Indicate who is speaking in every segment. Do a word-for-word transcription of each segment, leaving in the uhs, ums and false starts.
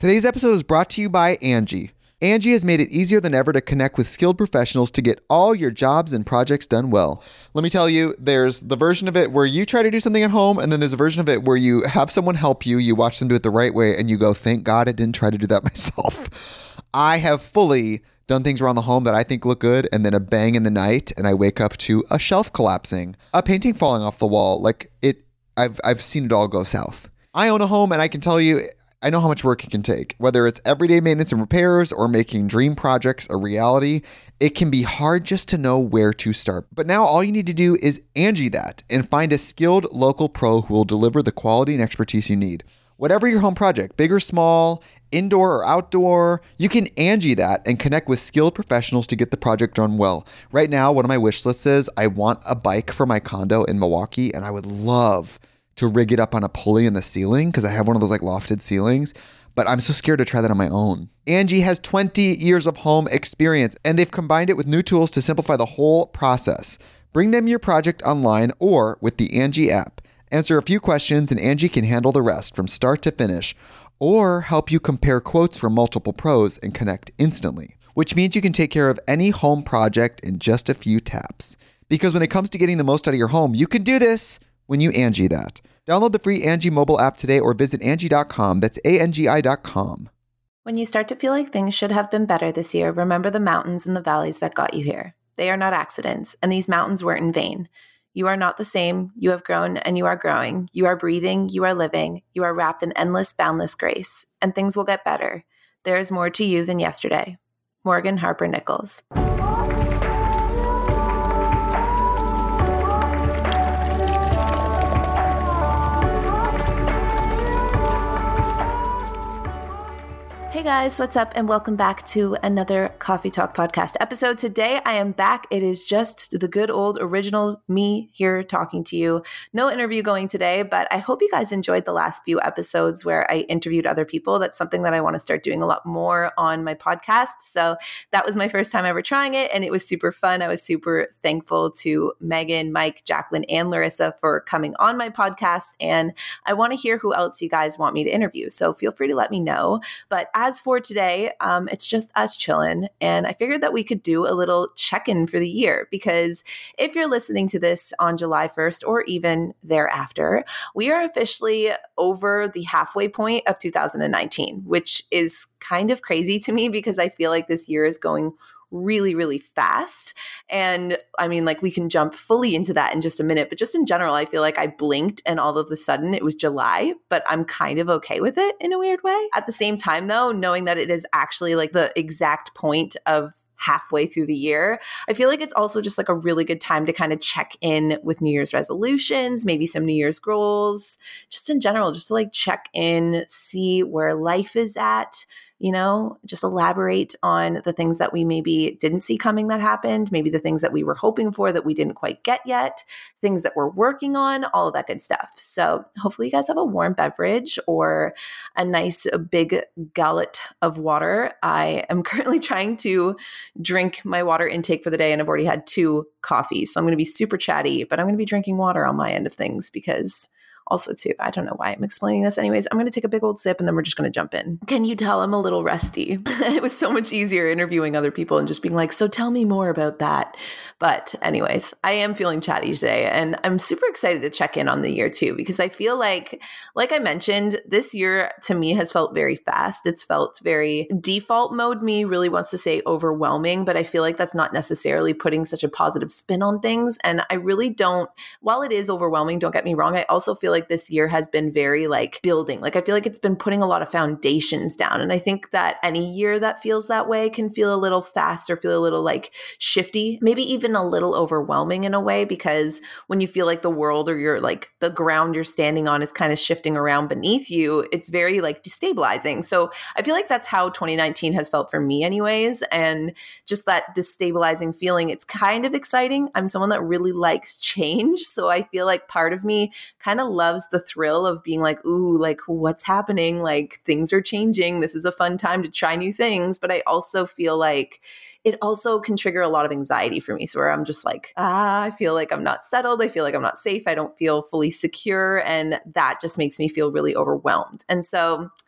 Speaker 1: Today's episode is brought to you by Angie. Angie has made it easier than ever to connect with skilled professionals to get all your jobs and projects done well. Let me tell you, there's the version of it where you try to do something at home, and then there's a version of it where you have someone help you, you watch them do it the right way, and you go, thank God I didn't try to do that myself. I have fully done things around the home that I think look good, and then a bang in the night, and I wake up to a shelf collapsing, a painting falling off the wall. Like it, I've I've seen it all go south. I own a home, and I can tell you, I know how much work it can take. Whether it's everyday maintenance and repairs or making dream projects a reality, it can be hard just to know where to start. But now all you need to do is Angie that and find a skilled local pro who will deliver the quality and expertise you need. Whatever your home project, big or small, indoor or outdoor, you can Angie that and connect with skilled professionals to get the project done well. Right now, one of my wish lists is I want a bike for my condo in Milwaukee, and I would love to rig it up on a pulley in the ceiling because I have one of those like lofted ceilings, but I'm so scared to try that on my own. Angie has twenty years of home experience, and they've combined it with new tools to simplify the whole process. Bring them your project online or with the Angie app. Answer a few questions and Angie can handle the rest from start to finish, or help you compare quotes from multiple pros and connect instantly, which means you can take care of any home project in just a few taps. Because when it comes to getting the most out of your home, you can do this when you Angie that. Download the free Angie mobile app today or visit Angie dot com. That's A N G I dot com.
Speaker 2: When you start to feel like things should have been better this year, remember the mountains and the valleys that got you here. They are not accidents, and these mountains weren't in vain. You are not the same. You have grown and you are growing. You are breathing. You are living. You are wrapped in endless, boundless grace, and things will get better. There is more to you than yesterday. Morgan Harper Nichols. Hey guys, what's up? And welcome back to another Coffee Talk podcast episode. Today I am back. It is just the good old original me here talking to you. No interview going today, but I hope you guys enjoyed the last few episodes where I interviewed other people. That's something that I want to start doing a lot more on my podcast. So that was my first time ever trying it, and it was super fun. I was super thankful to Megan, Mike, Jacqueline, and Larissa for coming on my podcast. And I want to hear who else you guys want me to interview. So feel free to let me know. But as As for today, um, it's just us chilling, and I figured that we could do a little check-in for the year, because if you're listening to this on July first or even thereafter, we are officially over the halfway point of two thousand nineteen, which is kind of crazy to me because I feel like this year is going really, really fast. And I mean, like, we can jump fully into that in just a minute, but just in general, I feel like I blinked and all of a sudden it was July, but I'm kind of okay with it in a weird way. At the same time though, knowing that it is actually like the exact point of halfway through the year, I feel like it's also just like a really good time to kind of check in with New Year's resolutions, maybe some New Year's goals, just in general, just to like check in, see where life is at, you know, just elaborate on the things that we maybe didn't see coming that happened, maybe the things that we were hoping for that we didn't quite get yet, things that we're working on, all of that good stuff. So hopefully you guys have a warm beverage or a nice big gullet of water. I am currently trying to drink my water intake for the day, and I've already had two coffees. So I'm going to be super chatty, but I'm going to be drinking water on my end of things because also, too, I don't know why I'm explaining this. Anyways, I'm going to take a big old sip and then we're just going to jump in. Can you tell I'm a little rusty? It was so much easier interviewing other people and just being like, so tell me more about that. But anyways, I am feeling chatty today, and I'm super excited to check in on the year too, because I feel like, like I mentioned, this year to me has felt very fast. It's felt very default mode. Me really wants to say overwhelming, but I feel like that's not necessarily putting such a positive spin on things. And I really don't, while it is overwhelming, don't get me wrong, I also feel like this year has been very like building. Like I feel like it's been putting a lot of foundations down. And I think that any year that feels that way can feel a little fast or feel a little like shifty, maybe even a little overwhelming in a way, because when you feel like the world or your like the ground you're standing on is kind of shifting around beneath you, it's very like destabilizing. So I feel like that's how twenty nineteen has felt for me anyways. And just that destabilizing feeling, it's kind of exciting. I'm someone that really likes change. So I feel like part of me kind of loves the thrill of being like, ooh, like what's happening? Like things are changing. This is a fun time to try new things. But I also feel like it also can trigger a lot of anxiety for me. So where I'm just like, ah, I feel like I'm not settled. I feel like I'm not safe. I don't feel fully secure. And that just makes me feel really overwhelmed. And so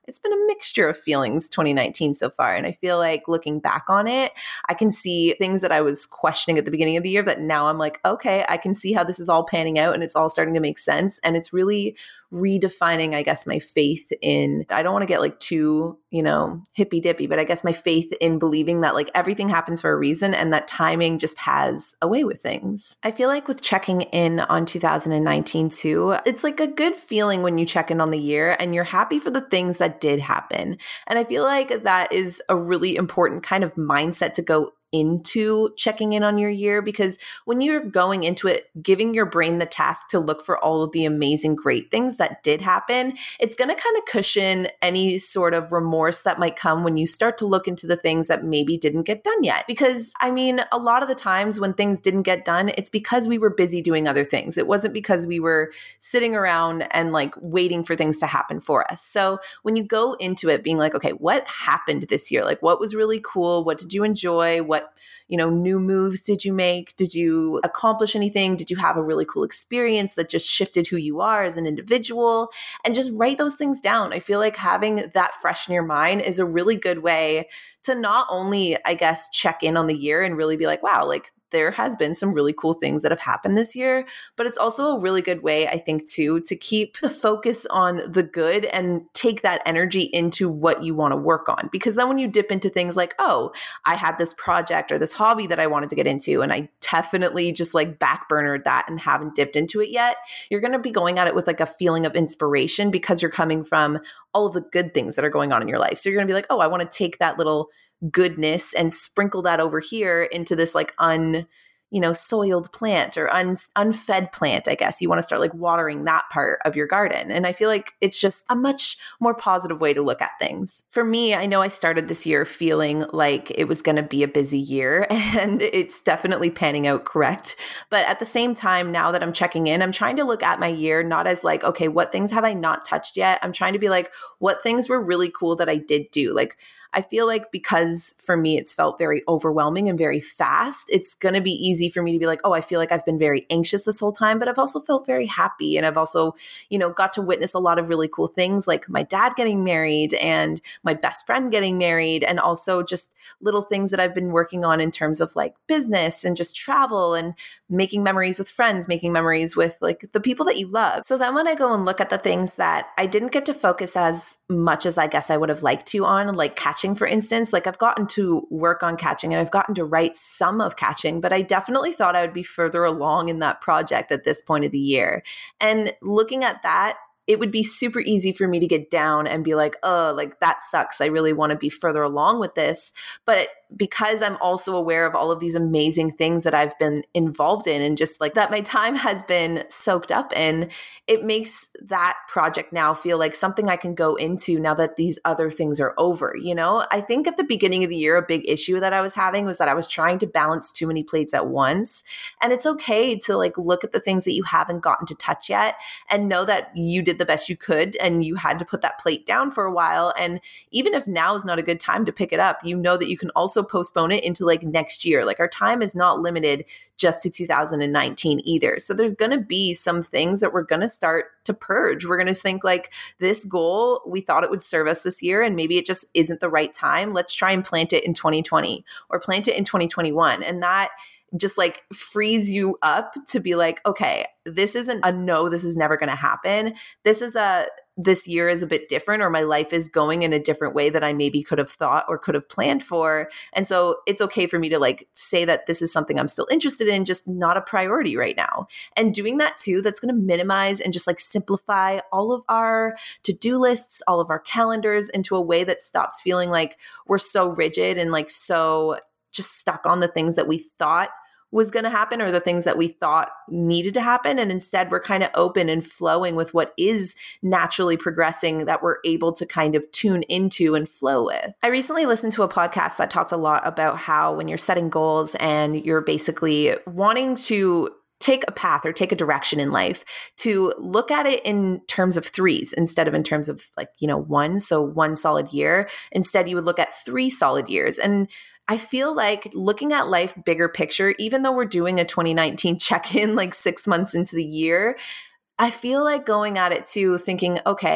Speaker 2: it's been a mixture of feelings twenty nineteen so far. And I feel like looking back on it, I can see things that I was questioning at the beginning of the year that now I'm like, okay, I can see how this is all panning out and it's all starting to make sense. And it's really redefining, I guess, my faith in, I don't want to get like too, you know, hippy dippy, but I guess my faith in believing that like everything happens for a reason and that timing just has a way with things. I feel like with checking in on two thousand nineteen too, it's like a good feeling when you check in on the year and you're happy for the things that did happen. And I feel like that is a really important kind of mindset to go into checking in on your year, because when you're going into it, giving your brain the task to look for all of the amazing, great things that did happen, it's going to kind of cushion any sort of remorse that might come when you start to look into the things that maybe didn't get done yet. Because I mean, a lot of the times when things didn't get done, it's because we were busy doing other things. It wasn't because we were sitting around and like waiting for things to happen for us. So when you go into it being like, okay, what happened this year? Like, what was really cool? What did you enjoy? What you know, new moves did you make? Did you accomplish anything? Did you have a really cool experience that just shifted who you are as an individual? And just write those things down. I feel like having that fresh in your mind is a really good way to not only, I guess, check in on the year and really be like, wow, like there has been some really cool things that have happened this year, but it's also a really good way, I think, too, to keep the focus on the good and take that energy into what you want to work on. Because then when you dip into things like, oh, I had this project or this hobby that I wanted to get into, and I definitely just like backburnered that and haven't dipped into it yet, you're going to be going at it with like a feeling of inspiration because you're coming from all of the good things that are going on in your life. So you're going to be like, oh, I want to take that little goodness and sprinkle that over here into this like un, you know, soiled plant or un, unfed plant, I guess. You want to start like watering that part of your garden. And I feel like it's just a much more positive way to look at things. For me, I know I started this year feeling like it was going to be a busy year, and it's definitely panning out correct. But at the same time, now that I'm checking in, I'm trying to look at my year not as like, okay, what things have I not touched yet? I'm trying to be like, what things were really cool that I did do? Like, I feel like because for me, it's felt very overwhelming and very fast, it's going to be easy for me to be like, oh, I feel like I've been very anxious this whole time, but I've also felt very happy. And I've also, you know, got to witness a lot of really cool things like my dad getting married and my best friend getting married, and also just little things that I've been working on in terms of like business and just travel and making memories with friends, making memories with like the people that you love. So then when I go and look at the things that I didn't get to focus as much as I guess I would have liked to on, like catching, for instance, like I've gotten to work on catching and I've gotten to write some of catching, but I definitely thought I would be further along in that project at this point of the year. And looking at that, it would be super easy for me to get down and be like, oh, like that sucks. I really want to be further along with this. But because I'm also aware of all of these amazing things that I've been involved in and just like that my time has been soaked up in, it makes that project now feel like something I can go into now that these other things are over. You know, I think at the beginning of the year, a big issue that I was having was that I was trying to balance too many plates at once. And it's okay to like look at the things that you haven't gotten to touch yet and know that you did the best you could and you had to put that plate down for a while. And even if now is not a good time to pick it up, you know that you can also postpone it into like next year. Like our time is not limited just to two thousand nineteen either. So there's going to be some things that we're going to start to purge. We're going to think like this goal, we thought it would serve us this year and maybe it just isn't the right time. Let's try and plant it in twenty twenty or plant it in twenty twenty-one. And that just like frees you up to be like, okay, this isn't a no, this is never going to happen. This is a, this year is a bit different, or my life is going in a different way that I maybe could have thought or could have planned for. And so it's okay for me to like say that this is something I'm still interested in, just not a priority right now. And doing that too, that's going to minimize and just like simplify all of our to-do lists, all of our calendars into a way that stops feeling like we're so rigid and like so just stuck on the things that we thought was going to happen or the things that we thought needed to happen. And instead we're kind of open and flowing with what is naturally progressing that we're able to kind of tune into and flow with. I recently listened to a podcast that talked a lot about how when you're setting goals and you're basically wanting to take a path or take a direction in life, to look at it in terms of threes instead of in terms of like, you know, one. So one solid year. Instead, you would look at three solid years. And I feel like looking at life bigger picture, even though we're doing a twenty nineteen check-in like six months into the year, I feel like going at it too, thinking, okay,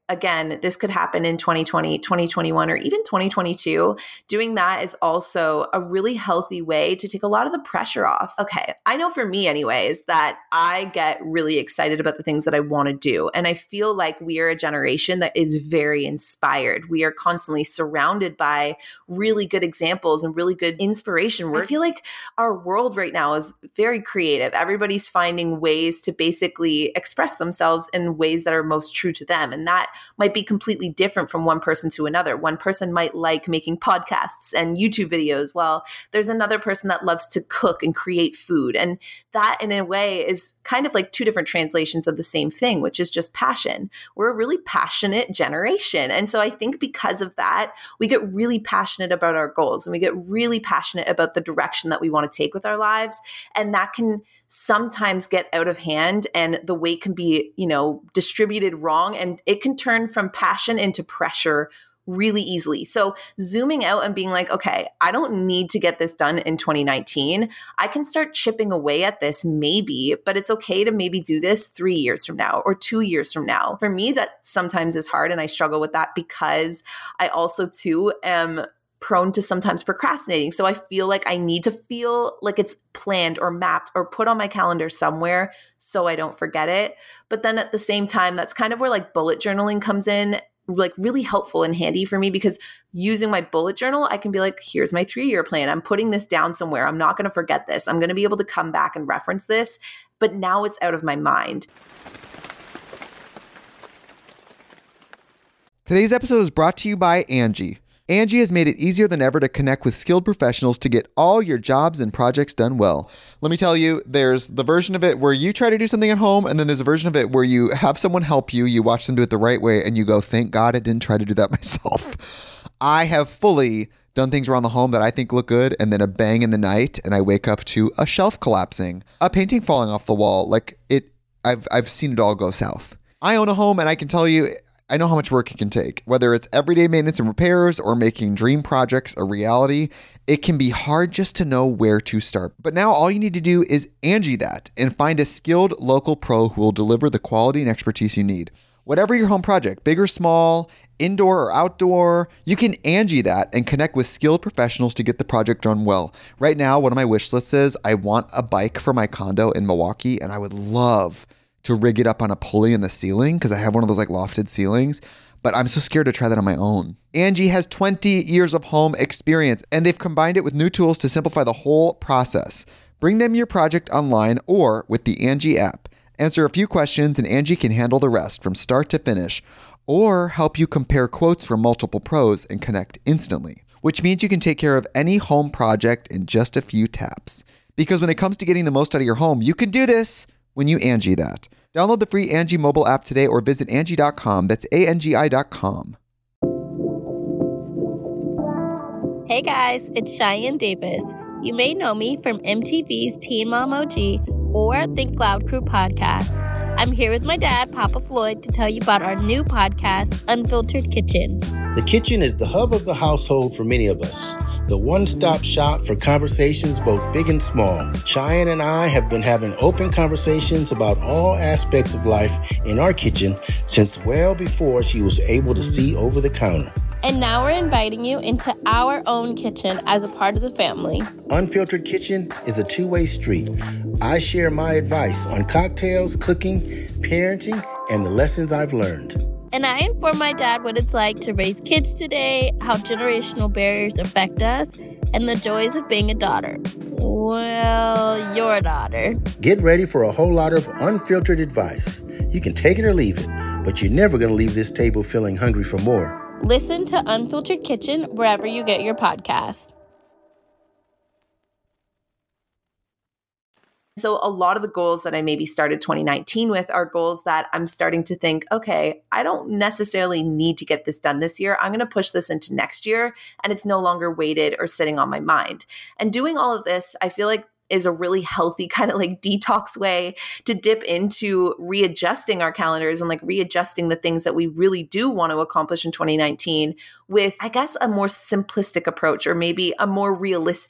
Speaker 2: again, this could happen in twenty twenty, twenty twenty-one, or even twenty twenty-two. Doing that is also a really healthy way to take a lot of the pressure off. Okay, I know for me anyways, that I get really excited about the things that I want to do. And I feel like we are a generation that is very inspired. We are constantly surrounded by really good examples and really good inspiration. I feel like our world right now is very creative. Everybody's finding ways to basically express themselves in ways that are most true to them. And that might be completely different from one person to another. One person might like making podcasts and YouTube videos, while there's another person that loves to cook and create food. And that in a way is kind of like two different translations of the same thing, which is just passion. We're a really passionate generation. And so I think because of that, we get really passionate about our goals and we get really passionate about the direction that we want to take with our lives. And that can sometimes get out of hand and the weight can be, you know, distributed wrong, and it can turn from passion into pressure really easily. So zooming out and being like, okay, I don't need to get this done in twenty nineteen. I can start chipping away at this maybe, but it's okay to maybe do this three years from now or two years from now. For me, that sometimes is hard and I struggle with that because I also too am prone to sometimes procrastinating. So I feel like I need to feel like it's planned or mapped or put on my calendar somewhere so I don't forget it. But then at the same time, that's kind of where like bullet journaling comes in, like really helpful and handy for me, because using my bullet journal, I can be like, here's my three-year plan. I'm putting this down somewhere. I'm not going to forget this. I'm going to be able to come back and reference this, but now it's out of my mind.
Speaker 1: Today's episode is brought to you by Angie. Angie has made it easier than ever to connect with skilled professionals to get all your jobs and projects done well. Let me tell you, there's the version of it where you try to do something at home, and then there's a version of it where you have someone help you, you watch them do it the right way, and you go, thank God I didn't try to do that myself. I have fully done things around the home that I think look good, and then a bang in the night, and I wake up to a shelf collapsing, a painting falling off the wall. Like it, I've I've seen it all go south. I own a home, and I can tell you, I know how much work it can take. Whether it's everyday maintenance and repairs or making dream projects a reality, it can be hard just to know where to start. But now all you need to do is Angie that and find a skilled local pro who will deliver the quality and expertise you need. Whatever your home project, big or small, indoor or outdoor, you can Angie that and connect with skilled professionals to get the project done well. Right now, one of my wish lists is I want a bike for my condo in Milwaukee, and I would love to rig it up on a pulley in the ceiling because I have one of those like lofted ceilings, but I'm so scared to try that on my own. Angie has twenty years of home experience, and they've combined it with new tools to simplify the whole process. Bring them your project online or with the Angie app. Answer a few questions and Angie can handle the rest from start to finish, or help you compare quotes from multiple pros and connect instantly, which means you can take care of any home project in just a few taps. Because when it comes to getting the most out of your home, you can do this when you Angie that. Download the free Angie mobile app today or visit Angie dot com. That's A N G I dot com.
Speaker 3: Hey guys, it's Cheyenne Davis. You may know me from M T V's Teen Mom O G or Think Loud Crew podcast. I'm here with my dad, Papa Floyd, to tell you about our new podcast, Unfiltered Kitchen.
Speaker 4: The kitchen is the hub of the household for many of us. The one-stop shop for conversations both big and small. Cheyenne and I have been having open conversations about all aspects of life in our kitchen since well before she was able to see over the counter.
Speaker 3: And now we're inviting you into our own kitchen as a part of the family.
Speaker 4: Unfiltered Kitchen is a two-way street. I share my advice on cocktails, cooking, parenting, and the lessons I've learned.
Speaker 3: And I inform my dad what it's like to raise kids today, how generational barriers affect us, and the joys of being a daughter. Well, your daughter.
Speaker 4: Get ready for a whole lot of unfiltered advice. You can take it or leave it, but you're never going to leave this table feeling hungry for more.
Speaker 3: Listen to Unfiltered Kitchen wherever you get your podcasts.
Speaker 2: So a lot of the goals that I maybe started twenty nineteen with are goals that I'm starting to think, okay, I don't necessarily need to get this done this year. I'm going to push this into next year, and it's no longer weighted or sitting on my mind. And doing all of this, I feel like is a really healthy kind of like detox way to dip into readjusting our calendars and like readjusting the things that we really do want to accomplish in twenty nineteen with, I guess, a more simplistic approach or maybe a more realistic approach.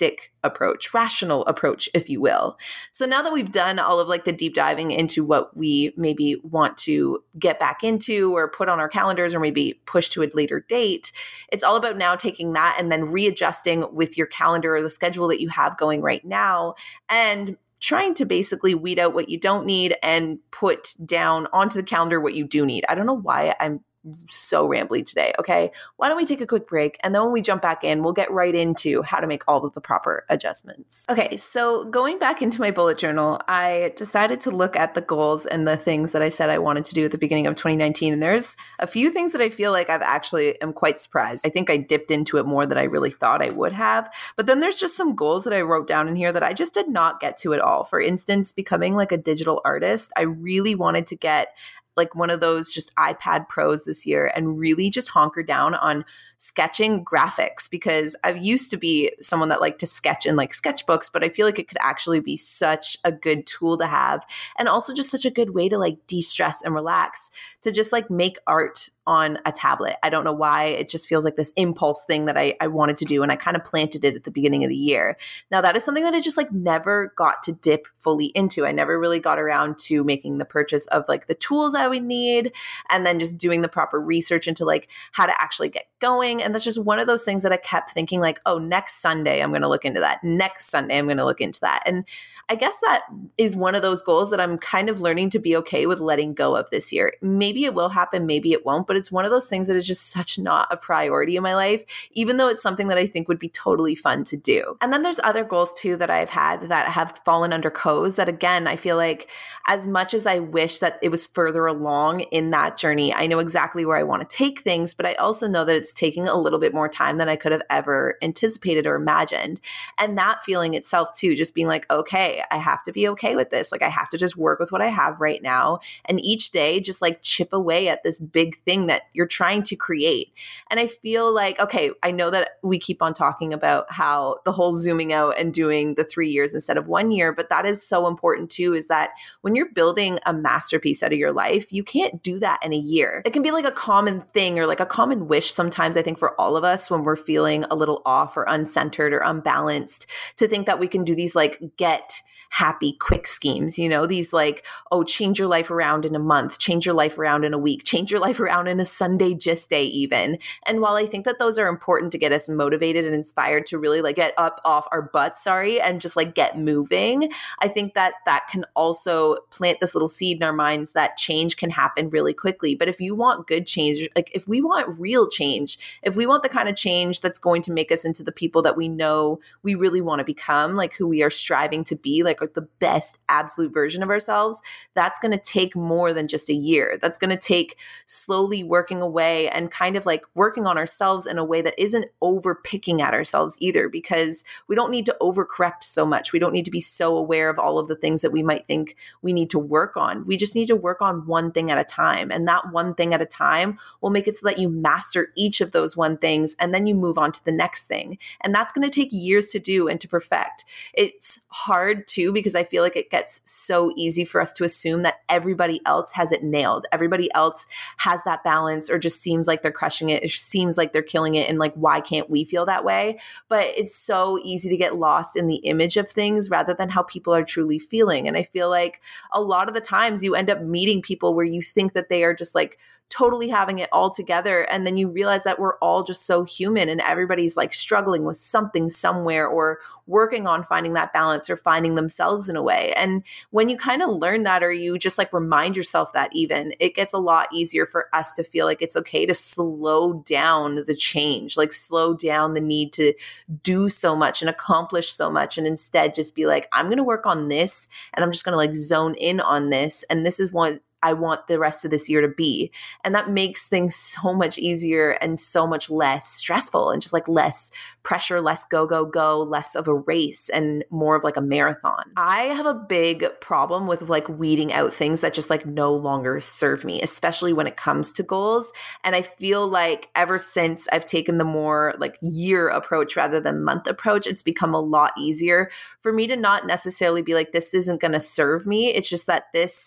Speaker 2: approach, rational approach, if you will. So now that we've done all of like the deep diving into what we maybe want to get back into or put on our calendars or maybe push to a later date, it's all about now taking that and then readjusting with your calendar or the schedule that you have going right now and trying to basically weed out what you don't need and put down onto the calendar what you do need. I don't know why I'm so rambly today. Okay. Why don't we take a quick break? And then when we jump back in, we'll get right into how to make all of the proper adjustments. Okay. So going back into my bullet journal, I decided to look at the goals and the things that I said I wanted to do at the beginning of twenty nineteen. And there's a few things that I feel like I've actually am quite surprised. I think I dipped into it more than I really thought I would have. But then there's just some goals that I wrote down in here that I just did not get to at all. For instance, becoming like a digital artist. I really wanted to get like one of those just iPad Pros this year and really just honker down on sketching graphics, because I used to be someone that liked to sketch in like sketchbooks, but I feel like it could actually be such a good tool to have, and also just such a good way to like de-stress and relax, to just like make art on a tablet. I don't know why. It just feels like this impulse thing that I, I wanted to do, and I kind of planted it at the beginning of the year. Now that is something that I just like never got to dip fully into. I never really got around to making the purchase of like the tools I would need, and then just doing the proper research into like how to actually get going. And that's just one of those things that I kept thinking like, oh, next Sunday, I'm going to look into that. Next Sunday, I'm going to look into that. And I guess that is one of those goals that I'm kind of learning to be okay with letting go of this year. Maybe it will happen, maybe it won't, but it's one of those things that is just such not a priority in my life, even though it's something that I think would be totally fun to do. And then there's other goals too that I've had that have fallen under co's that, again, I feel like as much as I wish that it was further along in that journey, I know exactly where I want to take things, but I also know that it's taking a little bit more time than I could have ever anticipated or imagined. And that feeling itself too, just being like, okay, I have to be okay with this. Like I have to just work with what I have right now. And each day just like chip away at this big thing that you're trying to create. And I feel like, okay, I know that we keep on talking about how the whole zooming out and doing the three years instead of one year, but that is so important too, is that when you're building a masterpiece out of your life, you can't do that in a year. It can be like a common thing or like a common wish sometimes, I think, for all of us when we're feeling a little off or uncentered or unbalanced, to think that we can do these like get happy quick schemes, you know, these like, oh, change your life around in a month, change your life around in a week, change your life around in a Sunday gist day even. And while I think that those are important to get us motivated and inspired to really like get up off our butts, sorry, and just like get moving, I think that that can also plant this little seed in our minds that change can happen really quickly. But if you want good change, like if we want real change, if we want the kind of change that's going to make us into the people that we know we really want to become, like who we are striving to be, like the best absolute version of ourselves, that's going to take more than just a year. That's going to take slowly working away and kind of like working on ourselves in a way that isn't over picking at ourselves either, because we don't need to overcorrect so much. We don't need to be so aware of all of the things that we might think we need to work on. We just need to work on one thing at a time. And that one thing at a time will make it so that you master each of those one things and then you move on to the next thing. And that's going to take years to do and to perfect. It's hard too, because I feel like it gets so easy for us to assume that everybody else has it nailed. Everybody else has that balance or just seems like they're crushing it. It seems like they're killing it. And like, why can't we feel that way? But it's so easy to get lost in the image of things rather than how people are truly feeling. And I feel like a lot of the times you end up meeting people where you think that they are just like totally having it all together. And then you realize that we're all just so human and everybody's like struggling with something somewhere or working on finding that balance or finding themselves in a way. And when you kind of learn that, or you just like remind yourself that even, it gets a lot easier for us to feel like it's okay to slow down the change, like slow down the need to do so much and accomplish so much. And instead just be like, I'm going to work on this and I'm just going to like zone in on this. And this is what I want the rest of this year to be. And that makes things so much easier and so much less stressful and just like less pressure, less go, go, go, less of a race and more of like a marathon. I have a big problem with like weeding out things that just like no longer serve me, especially when it comes to goals. And I feel like ever since I've taken the more like year approach rather than month approach, it's become a lot easier for me to not necessarily be like, this isn't going to serve me. It's just that this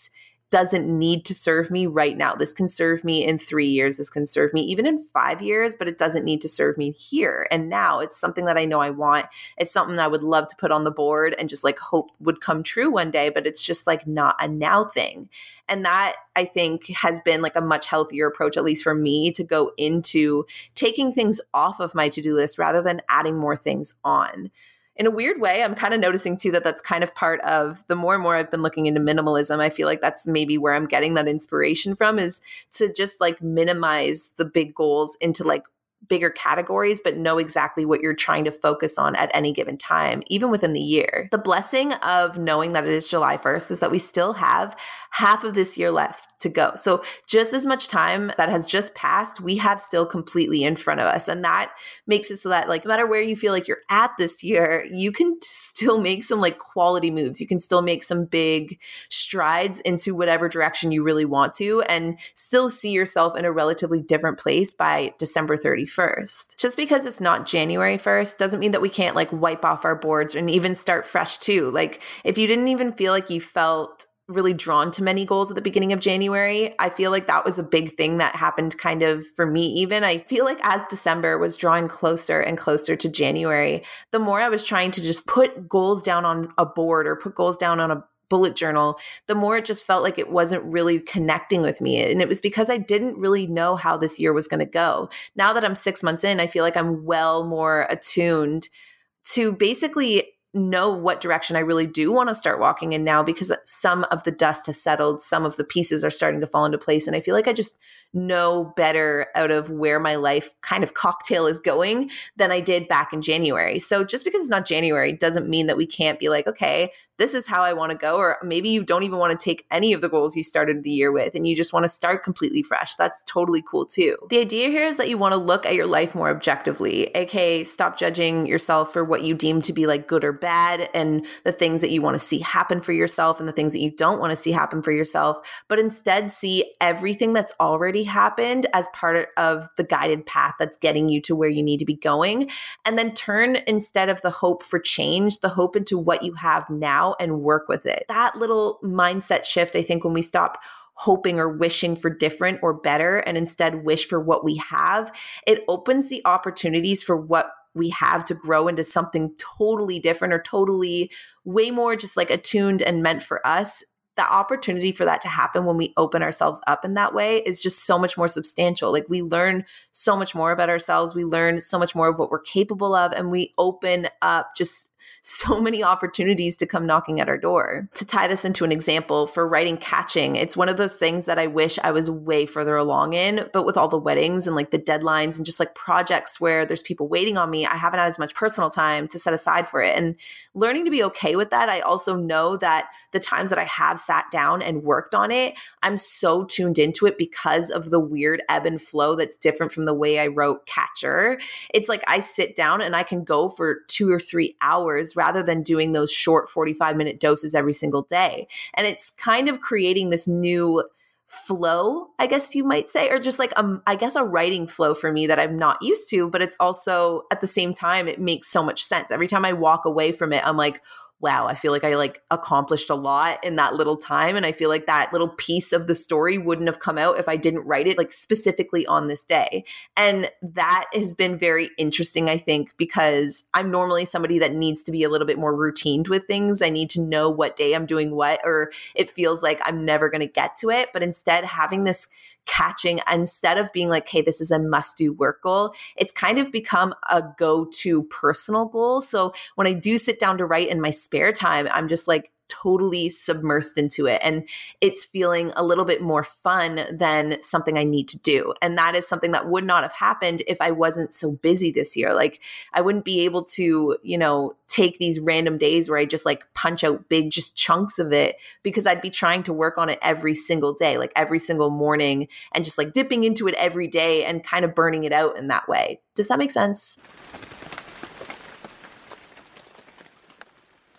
Speaker 2: doesn't need to serve me right now. This can serve me in three years. This can serve me even in five years, but it doesn't need to serve me here and now. It's something that I know I want. It's something I would love to put on the board and just like hope would come true one day, but it's just like not a now thing. And that, I think, has been like a much healthier approach, at least for me, to go into taking things off of my to-do list rather than adding more things on. In a weird way, I'm kind of noticing too that that's kind of part of the more and more I've been looking into minimalism. I feel like that's maybe where I'm getting that inspiration from, is to just like minimize the big goals into like bigger categories, but know exactly what you're trying to focus on at any given time, even within the year. The blessing of knowing that it is July first is that we still have half of this year left to go. So just as much time that has just passed, we have still completely in front of us. And that makes it so that like no matter where you feel like you're at this year, you can still make some like quality moves. You can still make some big strides into whatever direction you really want to, and still see yourself in a relatively different place by December thirty-first. Just because it's not January first doesn't mean that we can't like wipe off our boards and even start fresh too. Like if you didn't even feel like you felt really drawn to many goals at the beginning of January, I feel like that was a big thing that happened kind of for me even. I feel like as December was drawing closer and closer to January, the more I was trying to just put goals down on a board or put goals down on a bullet journal, the more it just felt like it wasn't really connecting with me. And it was because I didn't really know how this year was going to go. Now that I'm six months in, I feel like I'm well more attuned to basically know what direction I really do want to start walking in now, because some of the dust has settled, some of the pieces are starting to fall into place. And I feel like I just know better out of where my life kind of cocktail is going than I did back in January. So just because it's not January doesn't mean that we can't be like, okay, this is how I want to go. Or maybe you don't even want to take any of the goals you started the year with and you just want to start completely fresh. That's totally cool too. The idea here is that you want to look at your life more objectively, aka stop judging yourself for what you deem to be like good or bad and the things that you want to see happen for yourself and the things that you don't want to see happen for yourself, but instead see everything that's already happened as part of the guided path that's getting you to where you need to be going. And then turn, instead of the hope for change, the hope into what you have now and work with it. That little mindset shift, I think, when we stop hoping or wishing for different or better and instead wish for what we have, it opens the opportunities for what we have to grow into something totally different or totally way more just like attuned and meant for us. The opportunity for that to happen when we open ourselves up in that way is just so much more substantial. Like we learn so much more about ourselves. We learn so much more of what we're capable of, and we open up just so many opportunities to come knocking at our door. To tie this into an example, for writing Catching, it's one of those things that I wish I was way further along in, but with all the weddings and like the deadlines and just like projects where there's people waiting on me, I haven't had as much personal time to set aside for it. And learning to be okay with that, I also know that the times that I have sat down and worked on it, I'm so tuned into it because of the weird ebb and flow that's different from the way I wrote Catcher. It's like I sit down and I can go for two or three hours rather than doing those short forty-five minute doses every single day. And it's kind of creating this new flow, I guess you might say, or just like, um, I guess a writing flow for me that I'm not used to, but it's also at the same time, it makes so much sense. Every time I walk away from it, I'm like, wow, I feel like I like accomplished a lot in that little time. And I feel like that little piece of the story wouldn't have come out if I didn't write it like specifically on this day. And that has been very interesting, I think, because I'm normally somebody that needs to be a little bit more routined with things. I need to know what day I'm doing what, or it feels like I'm never going to get to it. But instead, having this Catching, instead of being like, hey, this is a must-do work goal, it's kind of become a go-to personal goal. So when I do sit down to write in my spare time, I'm just like totally submersed into it. And it's feeling a little bit more fun than something I need to do. And that is something that would not have happened if I wasn't so busy this year. Like I wouldn't be able to, you know, take these random days where I just like punch out big just chunks of it, because I'd be trying to work on it every single day, like every single morning, and just like dipping into it every day and kind of burning it out in that way. Does that make sense?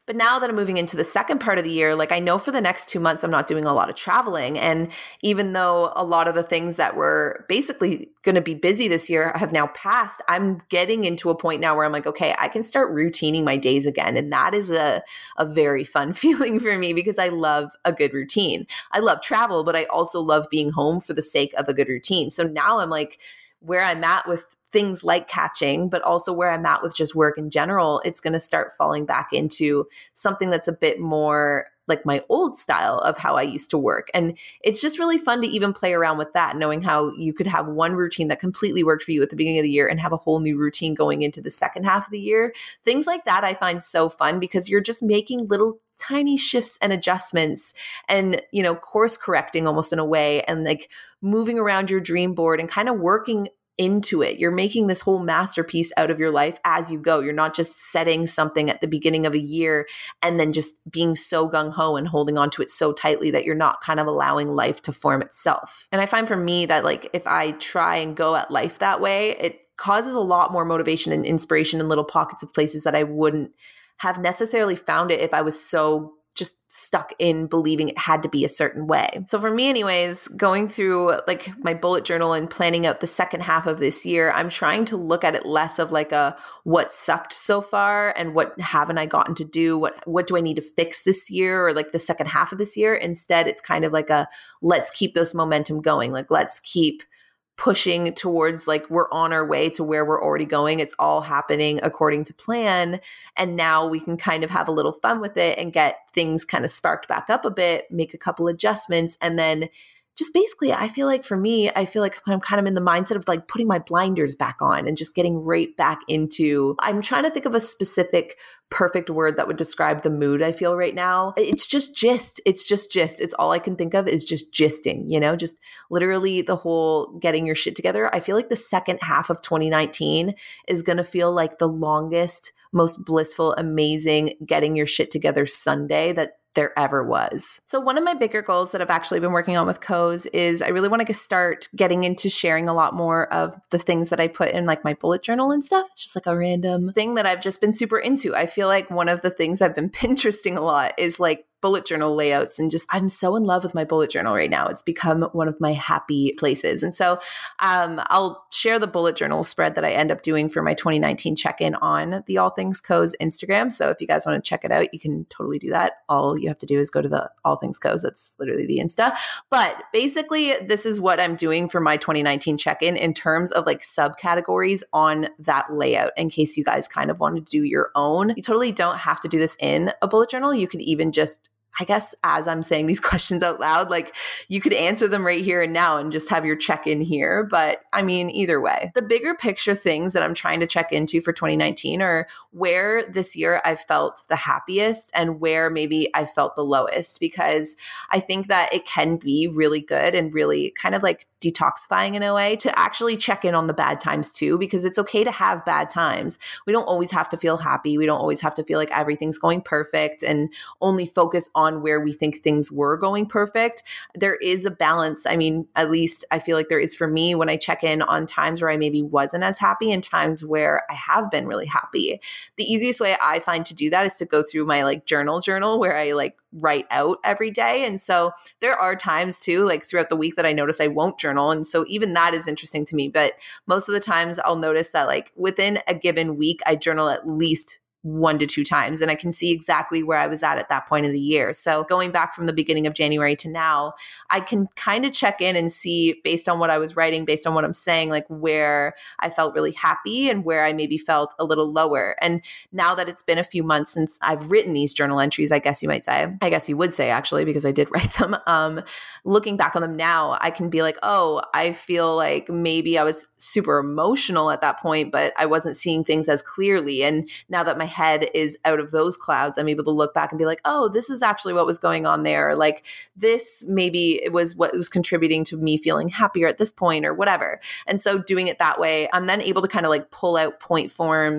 Speaker 2: But now that I'm moving into the second part of the year, like I know for the next two months, I'm not doing a lot of traveling. And even though a lot of the things that were basically going to be busy this year have now passed, I'm getting into a point now where I'm like, okay, I can start routining my days again. And that is a, a very fun feeling for me because I love a good routine. I love travel, but I also love being home for the sake of a good routine. So now I'm like, where I'm at with things like catching, but also where I'm at with just work in general, it's going to start falling back into something that's a bit more like my old style of how I used to work. And it's just really fun to even play around with that, knowing how you could have one routine that completely worked for you at the beginning of the year and have a whole new routine going into the second half of the year. Things like that I find so fun because you're just making little tiny shifts and adjustments and, you know, course correcting almost in a way and like moving around your dream board and kind of working into it. You're making this whole masterpiece out of your life as you go. You're not just setting something at the beginning of a year and then just being so gung-ho and holding on to it so tightly that you're not kind of allowing life to form itself. And I find for me that like if I try and go at life that way, it causes a lot more motivation and inspiration in little pockets of places that I wouldn't have necessarily found it if I was so just stuck in believing it had to be a certain way. So for me anyways, going through like my bullet journal and planning out the second half of this year, I'm trying to look at it less of like a what sucked so far and what haven't I gotten to do? What what do I need to fix this year or like the second half of this year? Instead, it's kind of like a let's keep this momentum going. Like let's keep pushing towards like we're on our way to where we're already going. It's all happening according to plan. And now we can kind of have a little fun with it and get things kind of sparked back up a bit, make a couple adjustments. And then just basically, I feel like for me, I feel like I'm kind of in the mindset of like putting my blinders back on and just getting right back into, I'm trying to think of a specific perfect word that would describe the mood I feel right now. It's just gist. It's just gist. It's all I can think of is just gisting, you know, just literally the whole getting your shit together. I feel like the second half of twenty nineteen is going to feel like the longest, most blissful, amazing getting your shit together Sunday that there ever was. So one of my bigger goals that I've actually been working on with Co's is I really want to start getting into sharing a lot more of the things that I put in like my bullet journal and stuff. It's just like a random thing that I've just been super into. I feel like one of the things I've been Pinteresting a lot is like bullet journal layouts and just I'm so in love with my bullet journal right now. It's become one of my happy places. And so um, I'll share the bullet journal spread that I end up doing for my twenty nineteen check-in on the All Things Co's Instagram. So if you guys want to check it out, you can totally do that. All you have to do is go to the All Things Co's. That's literally the Insta. But basically, this is what I'm doing for my twenty nineteen check-in in terms of like subcategories on that layout in case you guys kind of want to do your own. You totally don't have to do this in a bullet journal. You could even just I guess as I'm saying these questions out loud, like you could answer them right here and now and just have your check-in here. But I mean, either way, the bigger picture things that I'm trying to check into for twenty nineteen are where this year I felt the happiest and where maybe I felt the lowest, because I think that it can be really good and really kind of like detoxifying in a way to actually check in on the bad times too, because it's okay to have bad times. We don't always have to feel happy. We don't always have to feel like everything's going perfect and only focus on where we think things were going perfect. There is a balance. I mean, at least I feel like there is for me when I check in on times where I maybe wasn't as happy and times where I have been really happy. The easiest way I find to do that is to go through my like journal journal where I like write out every day. And so there are times too, like throughout the week that I notice I won't journal. And so even that is interesting to me. But most of the times I'll notice that like within a given week, I journal at least one to two times. And I can see exactly where I was at at that point of the year. So going back from the beginning of January to now, I can kind of check in and see based on what I was writing, based on what I'm saying, like where I felt really happy and where I maybe felt a little lower. And now that it's been a few months since I've written these journal entries, I guess you might say, I guess you would say actually, because I did write them. Um, looking back on them now, I can be like, oh, I feel like maybe I was super emotional at that point, but I wasn't seeing things as clearly. And now that my head is out of those clouds, I'm able to look back and be like, oh, this is actually what was going on there. Like this, maybe it was what was contributing to me feeling happier at this point or whatever. And so doing it that way, I'm then able to kind of like pull out point forms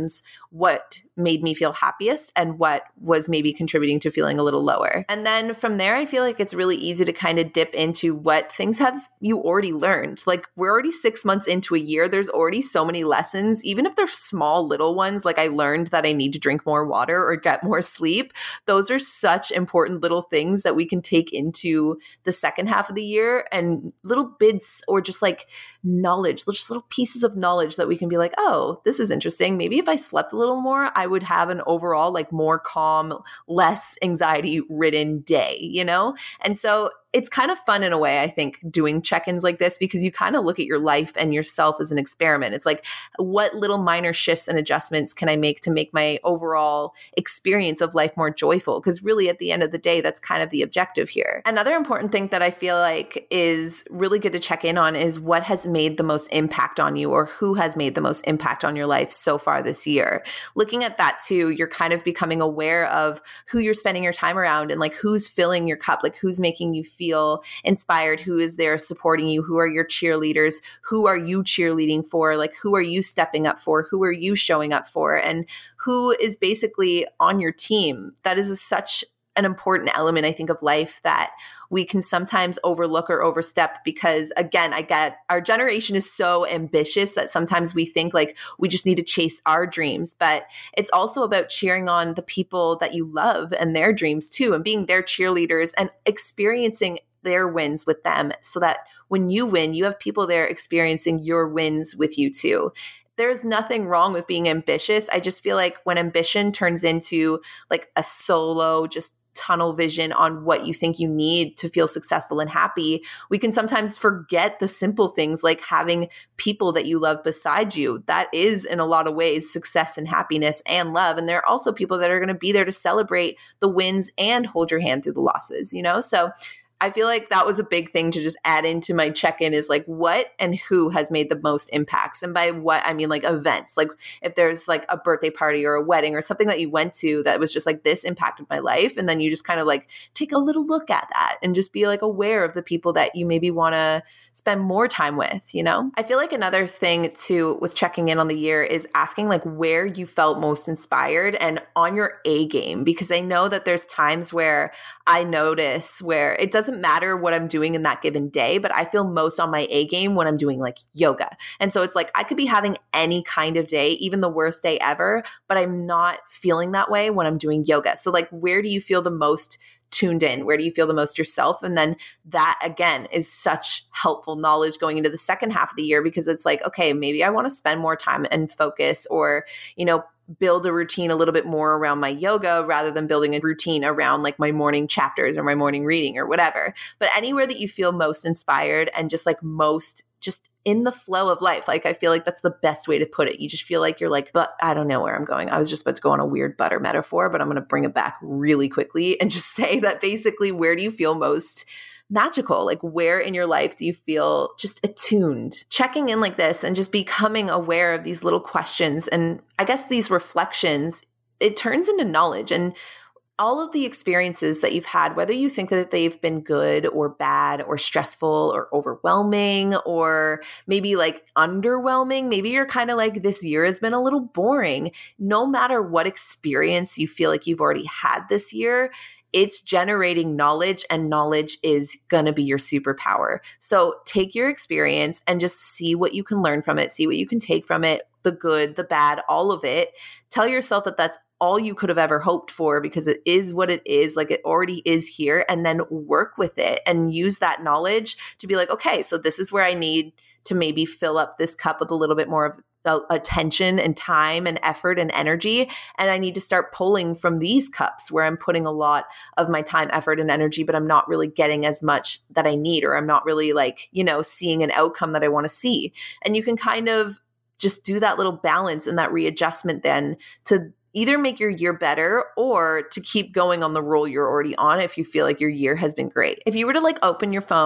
Speaker 2: what made me feel happiest and what was maybe contributing to feeling a little lower. And then from there, I feel like it's really easy to kind of dip into what things have you already learned. Like we're already six months into a year. There's already so many lessons, even if they're small little ones. Like I learned that I need to drink more water or get more sleep. Those are such important little things that we can take into the second half of the year, and little bits or just like knowledge, just little pieces of knowledge that we can be like, oh, this is interesting. Maybe if I slept a little more, I would have an overall like more calm, less anxiety ridden day, you know? And so it's kind of fun in a way, I think, doing check-ins like this, because you kind of look at your life and yourself as an experiment. It's like, what little minor shifts and adjustments can I make to make my overall experience of life more joyful? Because really, at the end of the day, that's kind of the objective here. Another important thing that I feel like is really good to check in on is what has made the most impact on you, or who has made the most impact on your life so far this year. Looking at that too, you're kind of becoming aware of who you're spending your time around and like who's filling your cup, like who's making you feel feel inspired, who is there supporting you, who are your cheerleaders, who are you cheerleading for, like who are you stepping up for, who are you showing up for, and who is basically on your team. That is a, such an important element, I think, of life that we can sometimes overlook or overstep, because again, I get our generation is so ambitious that sometimes we think like we just need to chase our dreams, but it's also about cheering on the people that you love and their dreams too, and being their cheerleaders and experiencing their wins with them, so that when you win, you have people there experiencing your wins with you too. There's nothing wrong with being ambitious. I just feel like when ambition turns into like a solo, just tunnel vision on what you think you need to feel successful and happy, we can sometimes forget the simple things like having people that you love beside you. That is, in a lot of ways, success and happiness and love. And there are also people that are going to be there to celebrate the wins and hold your hand through the losses, you know? So I feel like that was a big thing to just add into my check-in, is like what and who has made the most impacts. And by what, I mean like events. Like if there's like a birthday party or a wedding or something that you went to that was just like, this impacted my life. And then you just kind of like take a little look at that and just be like aware of the people that you maybe want to spend more time with, you know? I feel like another thing too with checking in on the year is asking like where you felt most inspired and on your A game, because I know that there's times where I notice where it doesn't matter what I'm doing in that given day, but I feel most on my A game when I'm doing like yoga. And so it's like I could be having any kind of day, even the worst day ever, but I'm not feeling that way when I'm doing yoga. So like, where do you feel the most tuned in? Where do you feel the most yourself? And then that again is such helpful knowledge going into the second half of the year, because it's like, okay, maybe I want to spend more time and focus, or, you know, build a routine a little bit more around my yoga rather than building a routine around like my morning chapters or my morning reading or whatever. But anywhere that you feel most inspired and just like most just in the flow of life. Like, I feel like that's the best way to put it. You just feel like you're like, but I don't know where I'm going. I was just about to go on a weird butter metaphor, but I'm going to bring it back really quickly and just say that basically, where do you feel most magical? Like, where in your life do you feel just attuned? Checking in like this and just becoming aware of these little questions and I guess these reflections, it turns into knowledge. And all of the experiences that you've had, whether you think that they've been good or bad or stressful or overwhelming or maybe like underwhelming, maybe you're kind of like, this year has been a little boring. No matter what experience you feel like you've already had this year, it's generating knowledge, and knowledge is going to be your superpower. So take your experience and just see what you can learn from it, see what you can take from it, the good, the bad, all of it. Tell yourself that that's all you could have ever hoped for, because it is what it is, like it already is here, and then work with it and use that knowledge to be like, okay, so this is where I need to maybe fill up this cup with a little bit more of attention and time and effort and energy. And I need to start pulling from these cups where I'm putting a lot of my time, effort, and energy, but I'm not really getting as much that I need, or I'm not really like, you know, seeing an outcome that I want to see. And you can kind of just do that little balance and that readjustment then to either make your year better or to keep going on the roll you're already on if you feel like your year has been great. If you were to like open your phone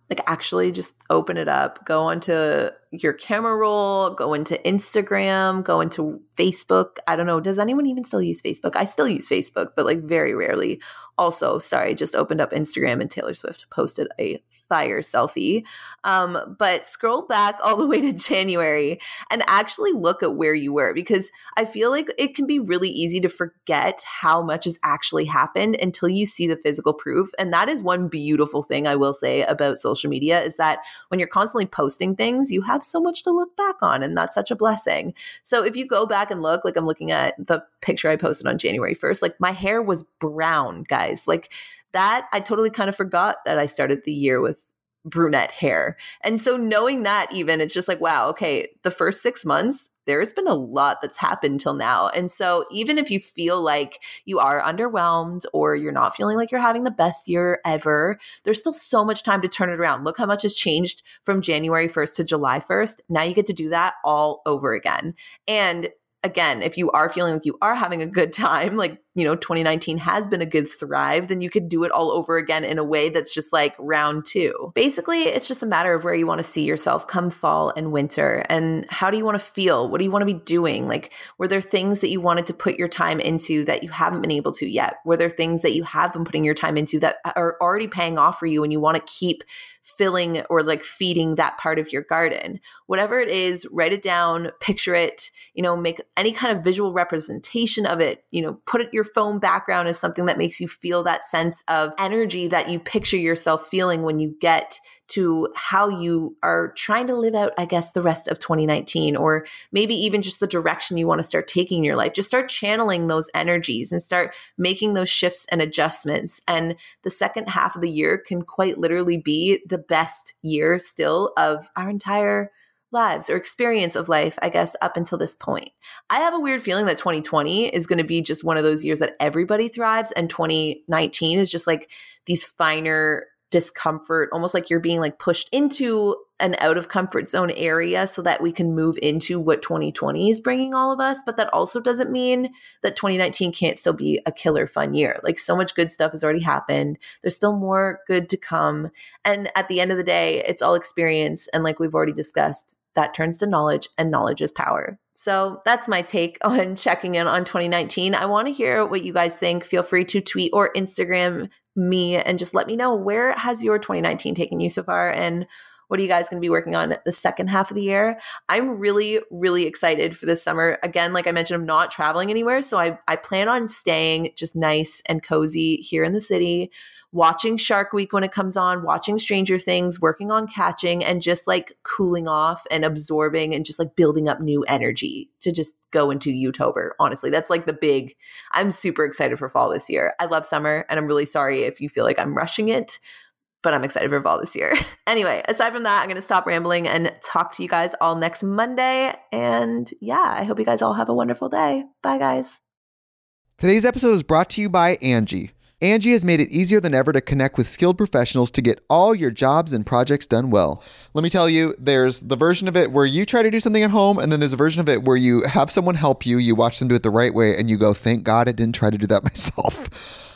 Speaker 2: like actually just open it up, go onto your camera roll, go into Instagram, go into Facebook. I don't know. Does anyone even still use Facebook? I still use Facebook, but like very rarely. Also, sorry, just opened up Instagram and Taylor Swift posted a fire selfie. Um, but scroll back all the way to January and actually look at where you were, because I feel like it can be really easy to forget how much has actually happened until you see the physical proof. And that is one beautiful thing I will say about social media, is that when you're constantly posting things, you have so much to look back on, and that's such a blessing. So if you go back and look, like I'm looking at the picture I posted on January first, like my hair was brown, guys. Like that, I totally kind of forgot that I started the year with brunette hair. And so knowing that, even, it's just like, wow, okay, the first six months, there's been a lot that's happened till now. And so even if you feel like you are underwhelmed or you're not feeling like you're having the best year ever, there's still so much time to turn it around. Look how much has changed from January first to July first. Now you get to do that all over again. And again, if you are feeling like you are having a good time, like, you know, twenty nineteen has been a good thrive, then you could do it all over again in a way that's just like round two. Basically, it's just a matter of where you want to see yourself come fall and winter, and how do you want to feel? What do you want to be doing? Like, were there things that you wanted to put your time into that you haven't been able to yet? Were there things that you have been putting your time into that are already paying off for you and you want to keep filling or like feeding that part of your garden? Whatever it is, write it down, picture it, you know, make any kind of visual representation of it, you know, put it your phone background as something that makes you feel that sense of energy that you picture yourself feeling when you get to how you are trying to live out, I guess, the rest of twenty nineteen, or maybe even just the direction you want to start taking in your life. Just start channeling those energies and start making those shifts and adjustments. And the second half of the year can quite literally be the best year still of our entire lives or experience of life, I guess, up until this point. I have a weird feeling that twenty twenty is going to be just one of those years that everybody thrives, and twenty nineteen is just like these finer discomfort, almost like you're being like pushed into an out of comfort zone area so that we can move into what twenty twenty is bringing all of us. But that also doesn't mean that twenty nineteen can't still be a killer fun year. Like, so much good stuff has already happened. There's still more good to come. And at the end of the day, it's all experience. And like we've already discussed, that turns to knowledge, and knowledge is power. So that's my take on checking in on twenty nineteen. I want to hear what you guys think. Feel free to tweet or Instagram me and just let me know, where has your twenty nineteen taken you so far, and what are you guys going to be working on the second half of the year? I'm really, really excited for this summer. Again, like I mentioned, I'm not traveling anywhere, so I, I plan on staying just nice and cozy here in the city, watching Shark Week when it comes on, watching Stranger Things, working on catching, and just like cooling off and absorbing and just like building up new energy to just go into Youtober. Honestly, that's like the big, I'm super excited for fall this year. I love summer, and I'm really sorry if you feel like I'm rushing it, but I'm excited for fall this year. Anyway, aside from that, I'm going to stop rambling and talk to you guys all next Monday. And yeah, I hope you guys all have a wonderful day. Bye, guys.
Speaker 1: Today's episode is brought to you by Angie. Angie has made it easier than ever to connect with skilled professionals to get all your jobs and projects done well. Let me tell you, there's the version of it where you try to do something at home, and then there's a version of it where you have someone help you, you watch them do it the right way, and you go, thank God I didn't try to do that myself.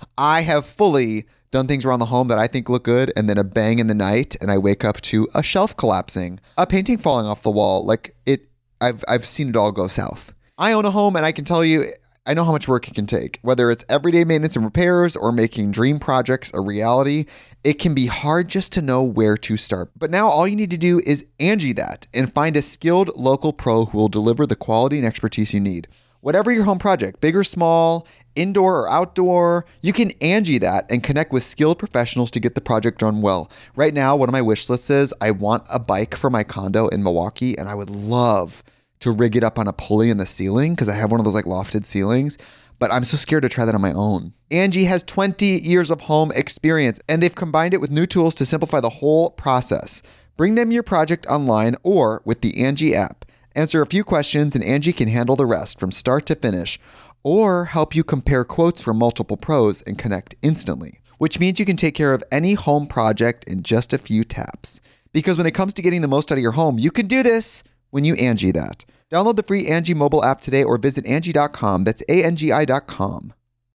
Speaker 1: I have fully done things around the home that I think look good, and then a bang in the night, and I wake up to a shelf collapsing, a painting falling off the wall. Like it, I've I've seen it all go south. I own a home, and I can tell you, I know how much work it can take. Whether it's everyday maintenance and repairs or making dream projects a reality, it can be hard just to know where to start. But now all you need to do is Angie that and find a skilled local pro who will deliver the quality and expertise you need. Whatever your home project, big or small, indoor or outdoor, you can Angie that and connect with skilled professionals to get the project done well. Right now, one of my wish lists is I want a bike for my condo in Milwaukee, and I would love to rig it up on a pulley in the ceiling because I have one of those like lofted ceilings, but I'm so scared to try that on my own. Angie has twenty years of home experience, and they've combined it with new tools to simplify the whole process. Bring them your project online or with the Angie app. Answer a few questions and Angie can handle the rest from start to finish, or help you compare quotes from multiple pros and connect instantly, which means you can take care of any home project in just a few taps. Because when it comes to getting the most out of your home, you can do this when you Angie that. Download the free Angie mobile app today or visit Angie dot com. That's A N G I dot com.